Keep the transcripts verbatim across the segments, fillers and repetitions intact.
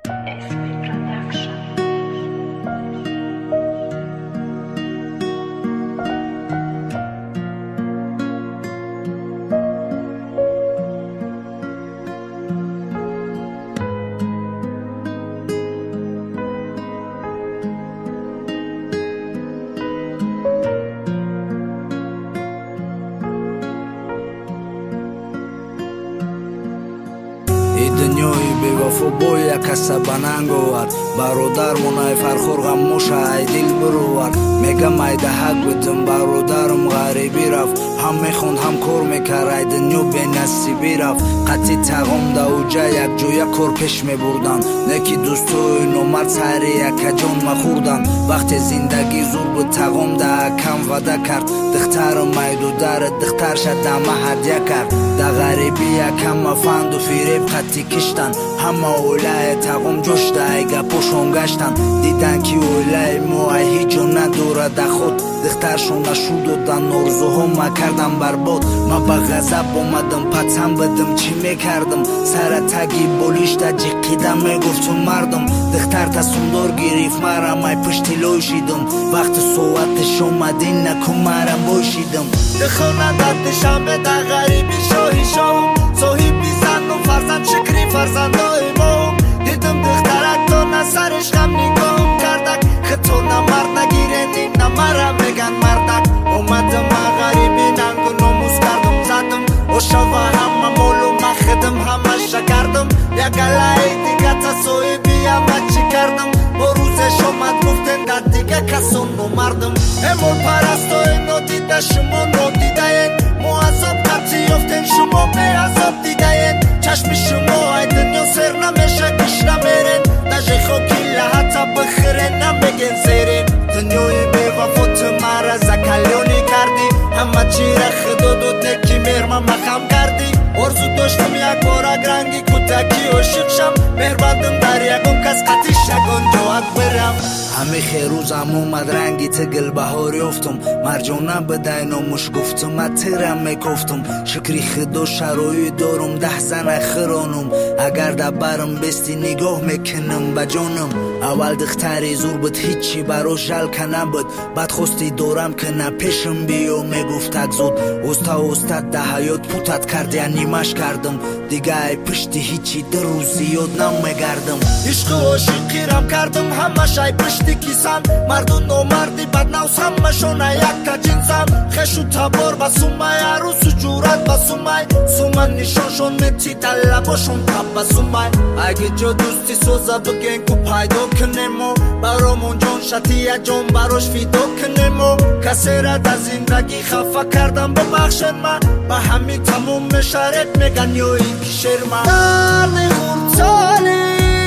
дунёи бевафо бо як асаба нанговар бародар мунаи фархор ғаммоша ай дил бирувар мегам ай даҳак бидим бародарам ғарибӣ рафт ҳам мехонд ҳам кор мекард ай дунё бенасибӣ рафт қатъи тағом дауҷа якҷоя кор пеш мебурданд не ки дӯстои номард сайри якаҷон махӯрданд вақте зиндагӣ зур би тағом даҳакам ваъда кард духтарам майдударе духтарша дама ҳадя кард да ғарибӣ якам мафанду фиреб қатъи киштанд ҳама оилаи тағом ҷошта ай гапошон гаштанд диданд ки оилаи мо ай ҳеҷ ҷо надорада худ духтаршона шу доданд орзуҳо ма кардам барбод ма ба ғазаб омадам патсам бидим чӣ мекардам сара таги болишта ҷиқида мегуфтум мардум духтар тасумдор гирифт марам ай пишти лой шидум вақти соатиш омадӣ накун марам бошидам дихона дар душанбе дар ғарибӣ шоҳи шоҳум соҳиби зану фарзанд шукри фарзандои моҳум дидум духтарак то на сариш ғам нигоҳум кардак хито на мард нагирени на мара меган мардак омадам ма ғарибӣ нангу номус кардум задум ошава ҳама молу ма хидм ҳамаша кардум ягалаи дига та соҳиби ама чӣ кардум бо рӯзеш омад гуфтен дар дига касон номардум эмол парастои нодида шумо нодидаен мо азоб қатъи ёфтем шумо беазоб дидаен чашми шумо ай дунё сер намеша гӯш намерен дажи хоки лаҳата бихирен намеген серен дунёи бевафо ту мара закалёнӣ кардӣ ҳама чира худо дод неки меҳрма махам кардӣ орзу доштам як борак ранги кӯтакӣ ошиқ шам меҳрбандим дар ягон кас қатъи шагон ҷоат бирам ҳамихе рӯзам омад ранги ти гулбаҳор ёфтум марҷона бидай номуш гуфтум ма тирам мекофтум шукри худо шарои дорум даҳ зана хиронум агар да барм бести нигоҳ мекунам ба ҷонам аввал духтари зур буд ҳичи барош жалка набуд баъд хости дорам ки на пешам биё мегуфт так зуд оста оста да ҳаёт путат кард янимаш кардам дига ай пишти ҳичи ду рӯз зиёд намегардам ишқу ошиқирам кардам ҳамаш ай пишти кисан марду номарди баднавс ҳамашон ай якка ҷинсан хешу табор ба сумай арӯсу ҷурат ба сумай суман нишоншон мети талабошон табасумай аги ҷо дӯсти соза биген ку пайдо кунемо баромон ҷон шатия ҷон барош фидо кунемо касера да зиндагӣ хафа кардам бибахшен ма ба ҳамин тамом мешаред меган ёи кишерма дарди хурдсоли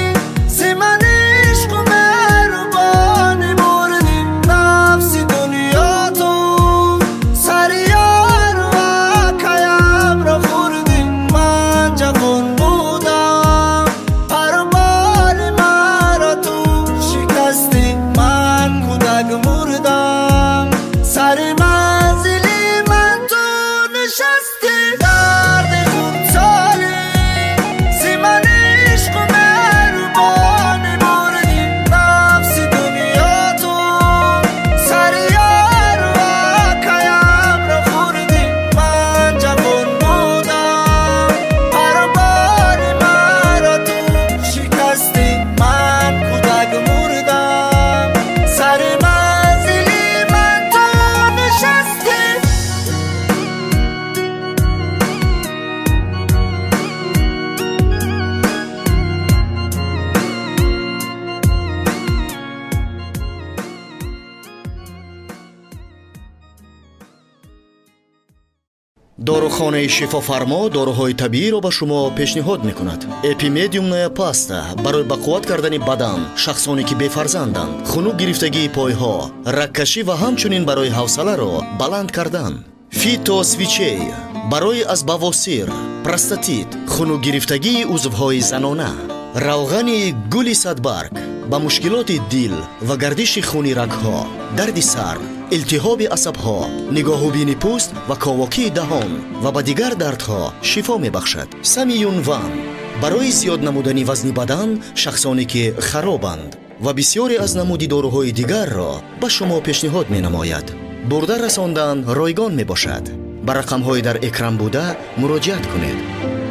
зимани ишқу меҳрубонӣ бурди нафси дунё ту сари ёру акаямро хурдӣ ман ҷавон будам паруболи маро ту шикастӣ ман кӯдак мурдам сари манзили ман ту нишастӣ дарди хурдсоли зимани ишқу меҳрубонӣ бурди нафси дунё ту сари ёру акаямро хурдӣ ман ҷавон будам паруболи маро ту шикастӣ ман кӯдак мурдам сари манзили ман ту нишастӣ дорухонаи шифофармо дороҳои табииро ба шумо пешниҳод мекунад. Эпимедиумная паста барои бақувват кардани бадан, шахсоне ки бефарзанданд, хунук гирифтагии пойҳо, раккашӣ ва ҳамчунин барои ҳавсаларо баланд кардан. Фитосвичей барои аз бавосир, простатит, хунук гирифтагии узвҳои занона. равғани гули садбарг ба мушкилоти дил ва гардиши хуни рагҳо, дарди сар, илтиҳоби асабҳо, нигоҳубини пӯст ва ковокии даҳон ва ба дигар дардҳо шифо мебахшад. Самиюн ван барои зиёд намудани вазни бадан шахсоне ки харобанд ва бисёре аз намуди доруҳои дигарро ба шумо пешниҳод менамояд. бурда расондан ройгон мебошад. ба рақамҳои дар экран буда муроҷиат кунед.